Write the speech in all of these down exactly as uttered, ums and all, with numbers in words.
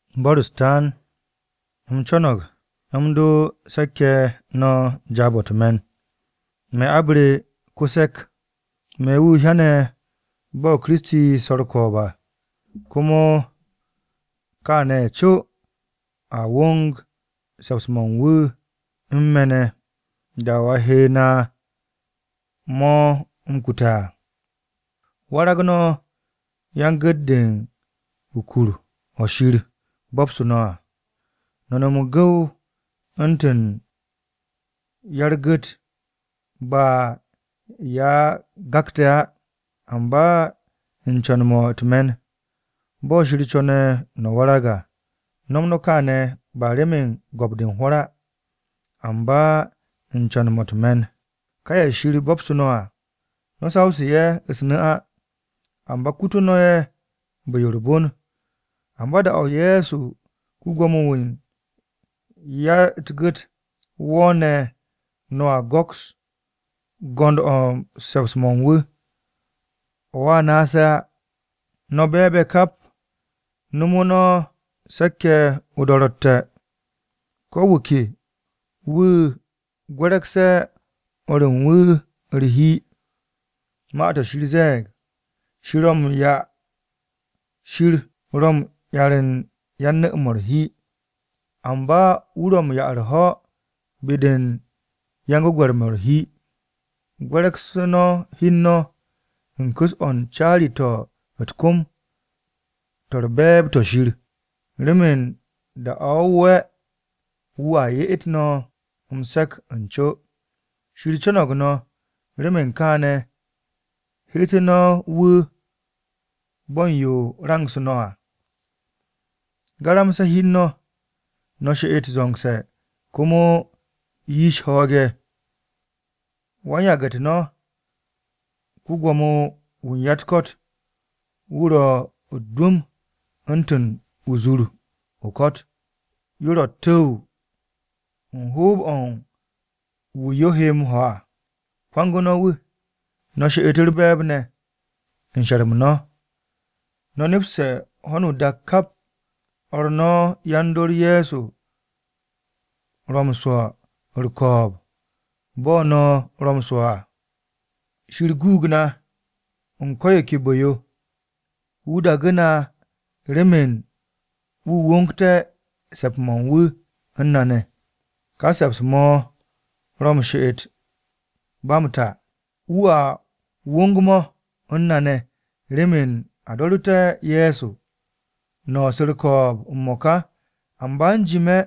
Boristan mchonog amdo sake no jabot men me abre kusek me wu hane bo Kristi sorkoba kumo kane chu a wong sabsmon wu mmene da wahena mo mkuta waragno yangaddin ukuru oshir bobsunoa nonomugaw antin yargut ba ya gakta amba inchanmo tmen bo shiri chone no waraga nomno kane ba remin gobdin hora amba inchanmo tmen kaya shiri bobsunoa no sausiye isnaa amba kutunoye bayorbon amba da au yesu kugomuwin ya tgut wone noa goks gond om sabsmon wu wa nasa no bebe kap numuno sake udorotte ko wuki wu gwerekse orin wu rihi mata shirzeg shirom ya shir rom yaren yanne umurhi amba urom ya arho bidin yango gwarmurhi gwereksono hinno nkus on chari to atkum torbeb to shir rimin da awwe wa ye itno umsak ancho shir chonogno rimin kane hitino wu bonyo rangsunoa garamsa hinno no she it zongse kumo yish hoge wanya gatno kugomo wunyatkot wuro udum antun uzuru ukot yuro tu hub on wuyohem ha pangono wu no she itir bebne insharmno no nipse honu dakap orno yandor yesu romswa urkob bono romswa shirgugna unkoye kiboyo wuda gana remen wu wonkte sepmon wu annane ka sepsmo romshit bamta uwa wongmo annane remen adolute yesu no sirkob umoka ambanjime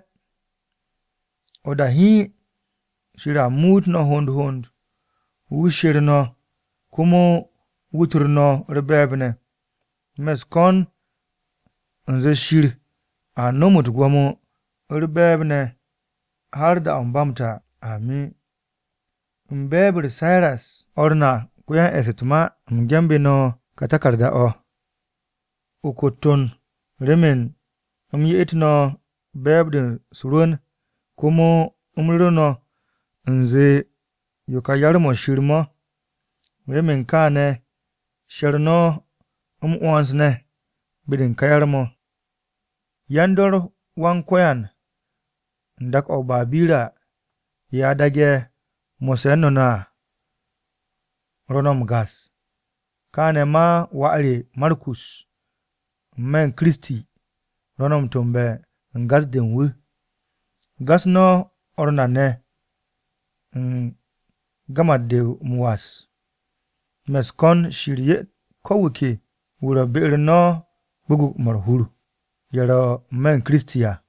odahi shira mut no hond hond wushirno kumo wuturno rebebne meskon nze shir anomut gwomo rebebne har da ambamta ami mbebr cyrus orna kuyan esetma mgembe no katakarda o ukutun remen umyi itno bebdin surun kumo umruno nze yuka yarmo shirmo remen kane sherno um wansne bidin kayarmo yandor wankoyan ndak o babira ya dage mosenona ronom gas kane ma wa'ari markus men kristi ronom tumbe ngas den wu gas no ornane n gama de muwas meskon shirye kowuke wura bir no bugu marhuru yara men kristiya